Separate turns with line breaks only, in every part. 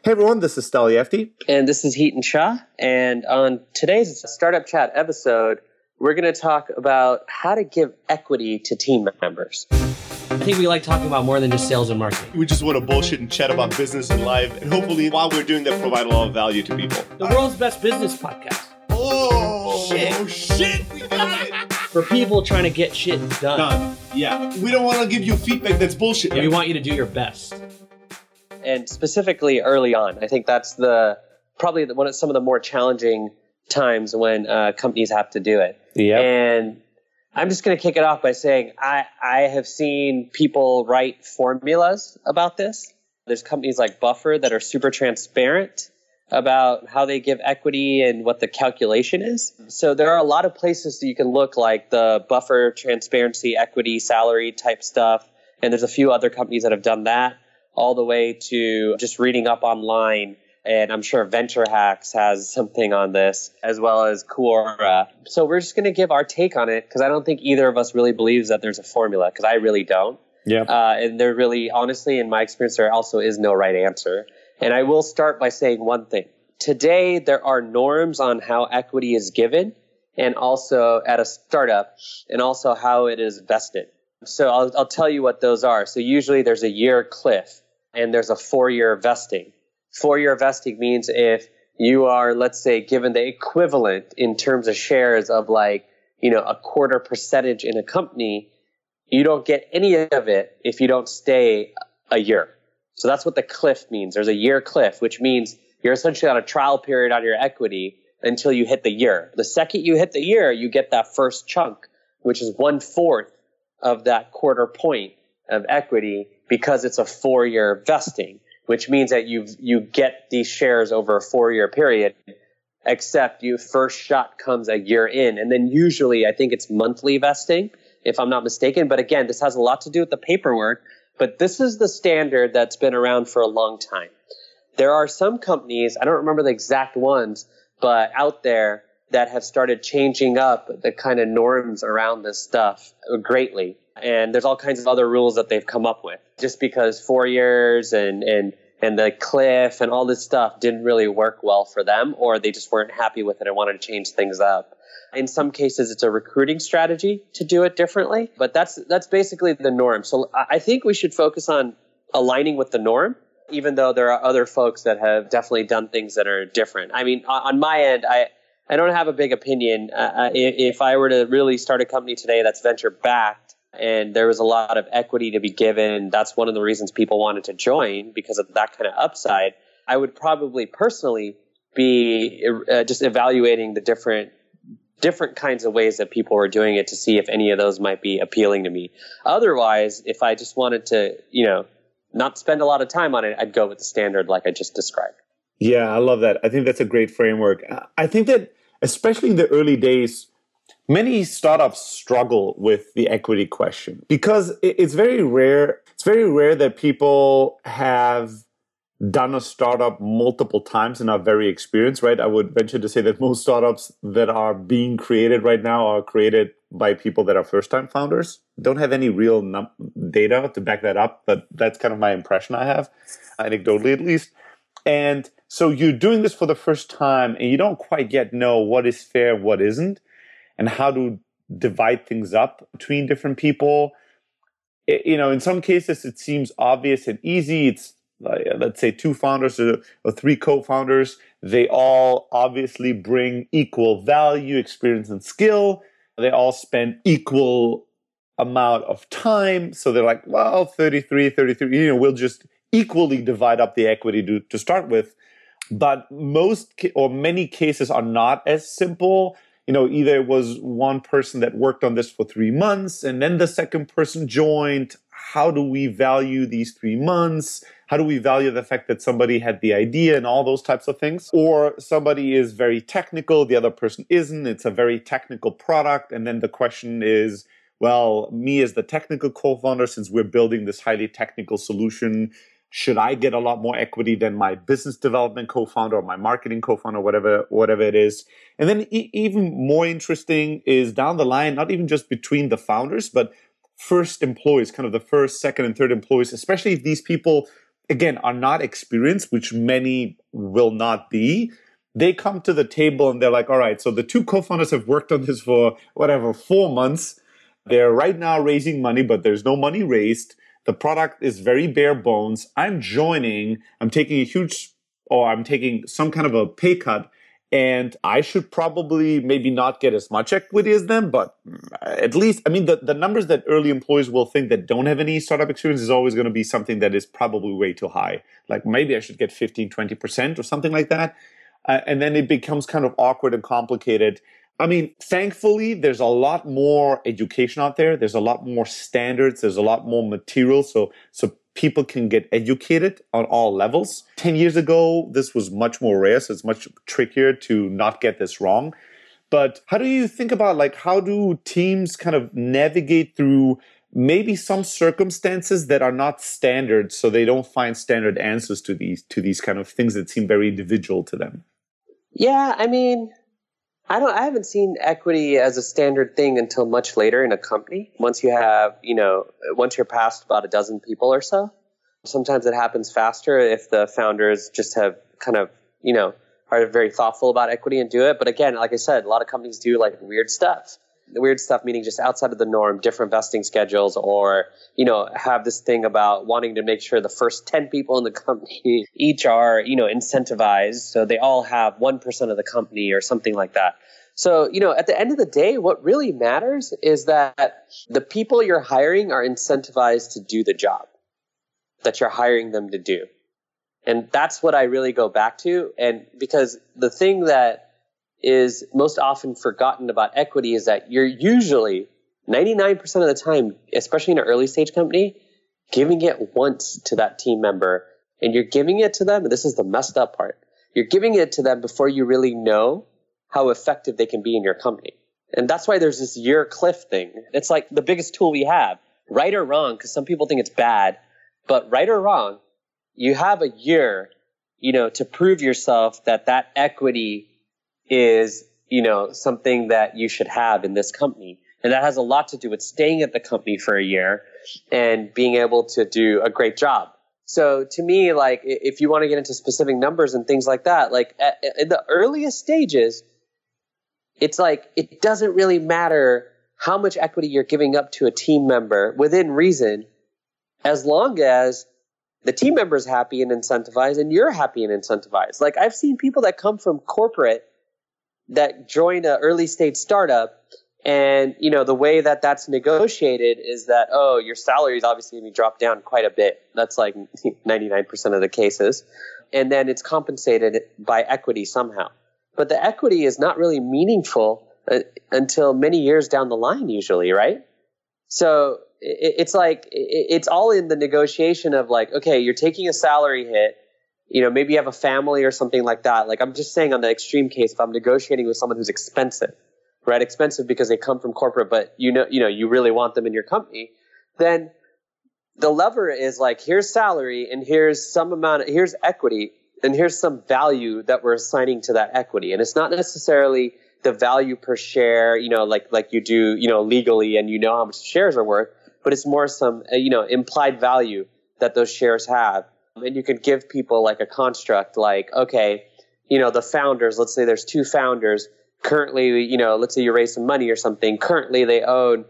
Hey everyone, this is Stali Efti.
And this is Heaton Shah. And on today's Startup Chat episode, we're going to talk about how to give equity to team members.
I think we like talking about more than just sales and marketing.
We just want to bullshit and chat about business and life. And hopefully, while we're doing that, provide a lot of value to people.
The world's best business podcast.
Oh, shit. We got it.
For people trying to get shit done.
Yeah. We don't want to give you feedback that's bullshit.
Yeah, we want you to do your best.
And specifically early on, I think that's probably one of some of the more challenging times when companies have to do it.
Yep.
And I'm just going to kick it off by saying I have seen people write formulas about this. There's companies like Buffer that are super transparent about how they give equity and what the calculation is. So there are a lot of places that you can look, like the Buffer transparency, equity, salary type stuff. And there's a few other companies that have done that, all the way to just reading up online. And I'm sure Venture Hacks has something on this, as well as Quora. So we're just going to give our take on it, because I don't think either of us really believes that there's a formula, because I really don't.
Yeah.
And there really, honestly, in my experience, there also is no right answer. And I will start by saying one thing. Today, there are norms on how equity is given, and also at a startup, and also how it is vested. So I'll tell you what those are. So usually there's a year cliff, and there's a 4-year vesting. 4-year vesting means if you are, let's say, given the equivalent in terms of shares of a 0.25% in a company, you don't get any of it if you don't stay a year. So that's what the cliff means. There's a year cliff, which means you're essentially on a trial period on your equity until you hit the year. The second you hit the year, you get that first chunk, which is 1/4 of that quarter point of equity, because it's a 4-year vesting, which means that you get these shares over a 4-year period, except your first shot comes a year in. And then usually I think it's monthly vesting, if I'm not mistaken. But again, this has a lot to do with the paperwork. But this is the standard that's been around for a long time. There are some companies, I don't remember the exact ones, but out there that have started changing up the kind of norms around this stuff greatly. And there's all kinds of other rules that they've come up with, just because 4 years and the cliff and all this stuff didn't really work well for them, or they just weren't happy with it and wanted to change things up. In some cases, it's a recruiting strategy to do it differently, but that's basically the norm. So I think we should focus on aligning with the norm, even though there are other folks that have definitely done things that are different. I mean, on my end, I don't have a big opinion. If I were to really start a company today that's venture backed and there was a lot of equity to be given, that's one of the reasons people wanted to join, because of that kind of upside. I would probably personally be just evaluating the different kinds of ways that people are doing it to see if any of those might be appealing to me. Otherwise, if I just wanted to, not spend a lot of time on it, I'd go with the standard like I just described.
Yeah, I love that. I think that's a great framework. I think that especially in the early days, many startups struggle with the equity question, because it's very rare. It's very rare that people have done a startup multiple times and are very experienced, right? I would venture to say that most startups that are being created right now are created by people that are first-time founders. Don't have any real data to back that up, but that's kind of my impression I have, anecdotally at least. And so you're doing this for the first time and you don't quite yet know what is fair, what isn't, and how to divide things up between different people. In some cases, it seems obvious and easy. It's let's say 2 founders or 3 co-founders. They all obviously bring equal value, experience, and skill. They all spend equal amount of time. So they're like, well, 33, we'll just equally divide up the equity to start with. But many cases are not as simple. Either it was one person that worked on this for 3 months and then the second person joined. How do we value these 3 months? How do we value the fact that somebody had the idea and all those types of things? Or somebody is very technical, the other person isn't. It's a very technical product. And then the question is, well, me as the technical co-founder, since we're building this highly technical solution, should I get a lot more equity than my business development co-founder or my marketing co-founder, whatever it is? And then even more interesting is down the line, not even just between the founders, but first employees, kind of the first, second, and third employees, especially if these people again, are not experienced, which many will not be, they come to the table and they're like, all right, so the two co-founders have worked on this for 4 months. They're right now raising money, but there's no money raised. The product is very bare bones. I'm joining, I'm taking some kind of a pay cut, and I should probably maybe not get as much equity as them, but at least, I mean, the numbers that early employees will think that don't have any startup experience is always going to be something that is probably way too high. Like maybe I should get 15, 20% or something like that. And then it becomes kind of awkward and complicated. I mean, thankfully, there's a lot more education out there. There's a lot more standards. There's a lot more material. So people can get educated on all levels. 10 years ago, this was much more rare. So it's much trickier to not get this wrong. But how do you think about, like, how do teams kind of navigate through maybe some circumstances that are not standard, so they don't find standard answers to these kind of things that seem very individual to them?
Yeah, I mean, I haven't seen equity as a standard thing until much later in a company. Once you're past about a dozen people or so. Sometimes it happens faster if the founders just have kind of, are very thoughtful about equity and do it. But again, like I said, a lot of companies do like weird stuff. The weird stuff meaning just outside of the norm, different vesting schedules, or, have this thing about wanting to make sure the first 10 people in the company each are, incentivized. So they all have 1% of the company or something like that. So, at the end of the day, what really matters is that the people you're hiring are incentivized to do the job that you're hiring them to do. And that's what I really go back to. And because the thing that is most often forgotten about equity is that you're usually 99% of the time, especially in an early stage company, giving it once to that team member, and you're giving it to them. And this is the messed up part. You're giving it to them before you really know how effective they can be in your company. And that's why there's this year cliff thing. It's like the biggest tool we have, right or wrong, because some people think it's bad, but right or wrong, you have a year, to prove yourself that equity is, something that you should have in this company. And that has a lot to do with staying at the company for a year and being able to do a great job. So to me, like, if you want to get into specific numbers and things like that, like in the earliest stages, it's like, it doesn't really matter how much equity you're giving up to a team member within reason, as long as the team member is happy and incentivized and you're happy and incentivized. Like, I've seen people that come from corporate that join an early stage startup, and the way that that's negotiated is that, your salary is obviously going to be dropped down quite a bit. That's like 99% of the cases, and then it's compensated by equity somehow. But the equity is not really meaningful until many years down the line, usually, right? So it's like, it's all in the negotiation of like, okay, you're taking a salary hit. Maybe you have a family or something like that. Like, I'm just saying, on the extreme case, if I'm negotiating with someone who's expensive, right? Expensive because they come from corporate, but you really want them in your company, then the lever is like, here's salary and here's here's equity and here's some value that we're assigning to that equity. And it's not necessarily the value per share, like you do, legally, and how much shares are worth, but it's more some, implied value that those shares have. And you could give people like a construct, like, okay, the founders, let's say there's two founders currently, let's say you raise some money or something. Currently they own,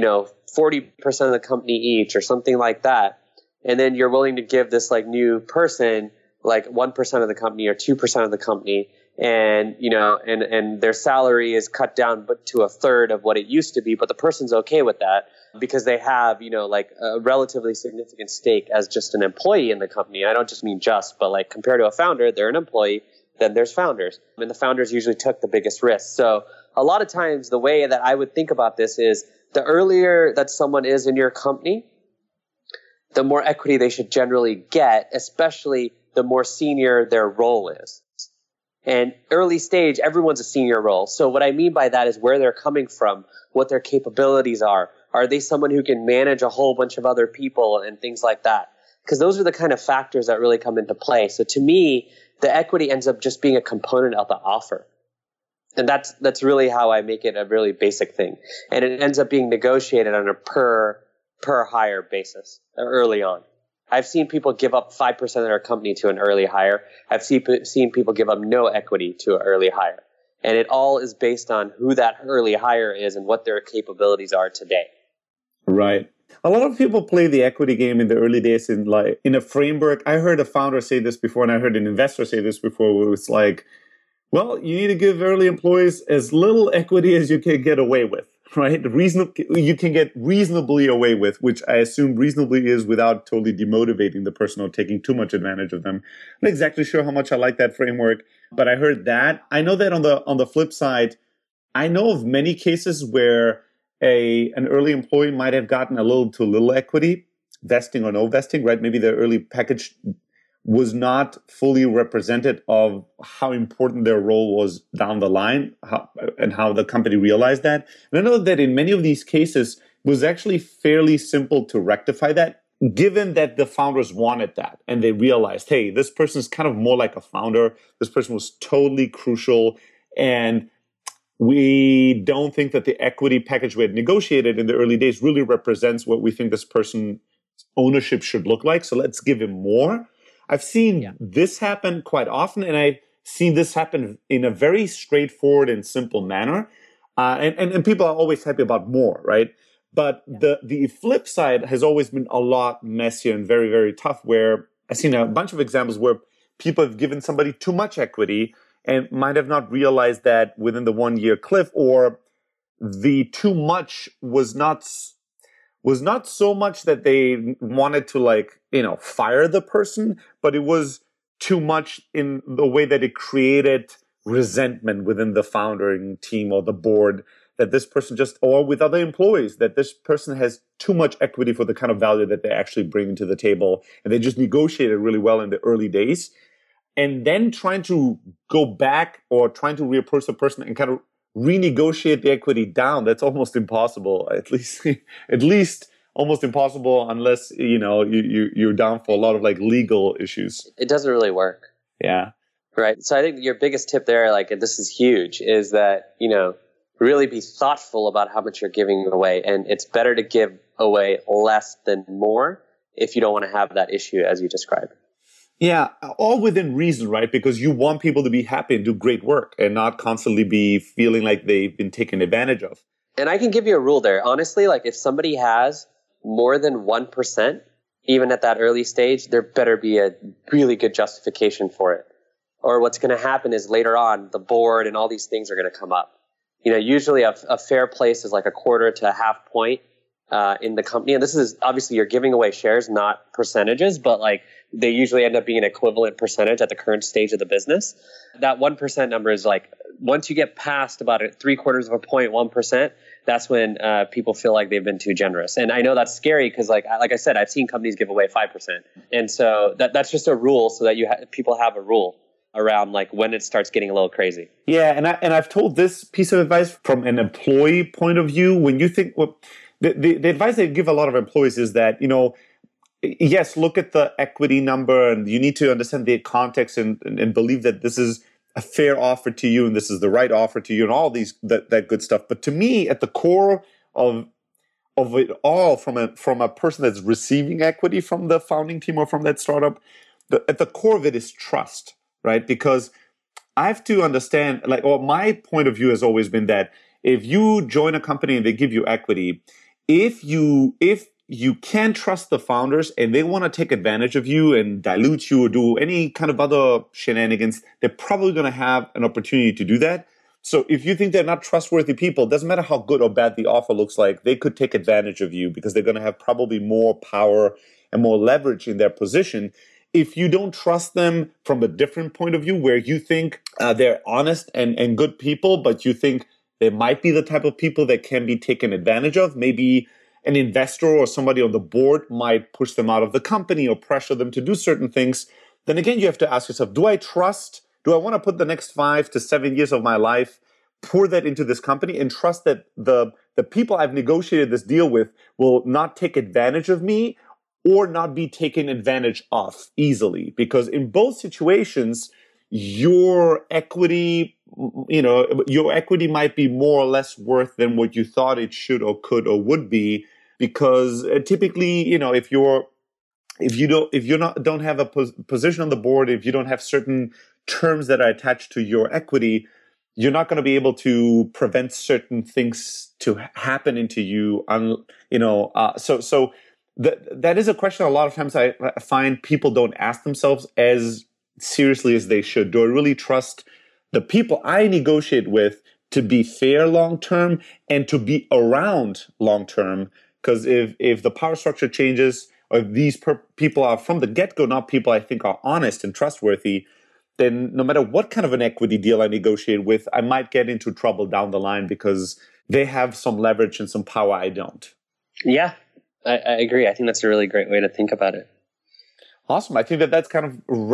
40% of the company each or something like that. And then you're willing to give this like new person like 1% of the company or 2% of the company. And, and their salary is cut down but to a third of what it used to be. But the person's okay with that because they have, like a relatively significant stake as just an employee in the company. I don't just mean just, but like compared to a founder, they're an employee. Then there's founders. And the founders usually took the biggest risk. So a lot of times the way that I would think about this is the earlier that someone is in your company, the more equity they should generally get, especially the more senior their role is. And early stage, everyone's a senior role. So what I mean by that is where they're coming from, what their capabilities are. Are they someone who can manage a whole bunch of other people and things like that? Because those are the kind of factors that really come into play. So to me, the equity ends up just being a component of the offer. And that's really how I make it a really basic thing. And it ends up being negotiated on a per hire basis early on. I've seen people give up 5% of their company to an early hire. I've seen people give up no equity to an early hire. And it all is based on who that early hire is and what their capabilities are today.
Right. A lot of people play the equity game in the early days in a framework. I heard a founder say this before, and I heard an investor say this before, where it's like, well, you need to give early employees as little equity as you can get away with, right? You can get reasonably away with, which I assume reasonably is without totally demotivating the person or taking too much advantage of them. I'm not exactly sure how much I like that framework, but I heard that. I know that on the flip side, I know of many cases where an early employee might have gotten a little too little equity, vesting or no vesting, right? Maybe their early package was not fully representative of how important their role was down the line and how the company realized that. And I know that in many of these cases, it was actually fairly simple to rectify that, given that the founders wanted that and they realized, hey, this person is kind of more like a founder. This person was totally crucial. And we don't think that the equity package we had negotiated in the early days really represents what we think this person's ownership should look like. So let's give him more. I've seen this happen quite often, and I've seen this happen in a very straightforward and simple manner. And people are always happy about more, right? But the flip side has always been a lot messier and very, very tough, where I've seen a bunch of examples where people have given somebody too much equity and might have not realized that within the 1 year cliff, or the too much was not so much that they wanted to fire the person, but it was too much in the way that it created resentment within the founding team or the board, that this person or with other employees, that this person has too much equity for the kind of value that they actually bring to the table. And they just negotiated really well in the early days. And then trying to go back or trying to reapproach the person and kind of renegotiate the equity down, that's almost impossible, at least almost impossible, unless you're down for a lot of legal issues.
It doesn't really work.
Yeah.
Right. So I think your biggest tip there, and this is huge, is that, really be thoughtful about how much you're giving away. And it's better to give away less than more if you don't want to have that issue as you described.
Yeah, all within reason, right? Because you want people to be happy and do great work and not constantly be feeling like they've been taken advantage of.
And I can give you a rule there. Honestly, if somebody has more than 1%, even at that early stage, there better be a really good justification for it. Or what's going to happen is later on, the board and all these things are going to come up. Usually a fair place is like a quarter to a half point in the company. And this is obviously you're giving away shares, not percentages, but they usually end up being an equivalent percentage at the current stage of the business. That 1% number is once you get past about 0.75 of a point, 1%, that's when people feel like they've been too generous. And I know that's scary because like I said, I've seen companies give away 5%. And so that's just a rule so that people have a rule around when it starts getting a little crazy.
Yeah. And I've told this piece of advice from an employee point of view. When you think, the advice I give a lot of employees is that, yes, look at the equity number and you need to understand the context and believe that this is a fair offer to you and this is the right offer to you and all that good stuff. But to me, at the core of it all, from a person that's receiving equity from the founding team or from that startup, at the core of it is trust, right? Because I have to understand, my point of view has always been that if you join a company and they give you equity, if you can't trust the founders and they want to take advantage of you and dilute you or do any kind of other shenanigans, they're probably going to have an opportunity to do that. So if you think they're not trustworthy people, it doesn't matter how good or bad the offer looks like, they could take advantage of you because they're going to have probably more power and more leverage in their position. If you don't trust them from a different point of view where you think they're honest and good people, but you think they might be the type of people that can be taken advantage of, maybe an investor or somebody on the board might push them out of the company or pressure them to do certain things, then again, you have to ask yourself, do I want to put the next 5 to 7 years of my life, pour that into this company and trust that the people I've negotiated this deal with will not take advantage of me or not be taken advantage of easily? Because in both situations, your equity might be more or less worth than what you thought it should or could or would be. Because typically, if if you're not don't have a position on the board, if you don't have certain terms that are attached to your equity, you're not going to be able to prevent certain things to happen into you. So that is a question a lot of times I find people don't ask themselves as seriously as they should. Do I really trust the people I negotiate with to be fair long term and to be around long term? Because if the power structure changes, or if these people are from the get-go not people I think are honest and trustworthy, then no matter what kind of an equity deal I negotiate with, I might get into trouble down the line because they have some leverage and some power I don't.
Yeah, I agree. I think that's a really great way to think about it.
Awesome. I think that's kind of